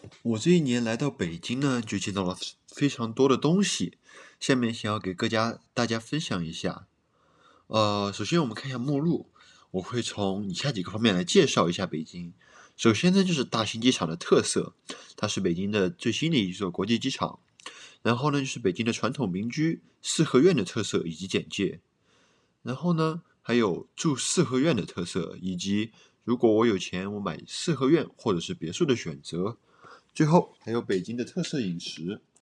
我这一年来到北京呢，就见到了非常多的东西，下面想要给大家分享一下。首先我们看一下目录，我会从以下几个方面来介绍一下北京。首先呢，就是大兴机场的特色，它是北京的最新的一座国际机场。然后呢，就是北京的传统民居四合院的特色以及简介。然后呢，还有住四合院的特色，以及如果我有钱，我买四合院或者是别墅的选择。最后还有北京的特色饮食。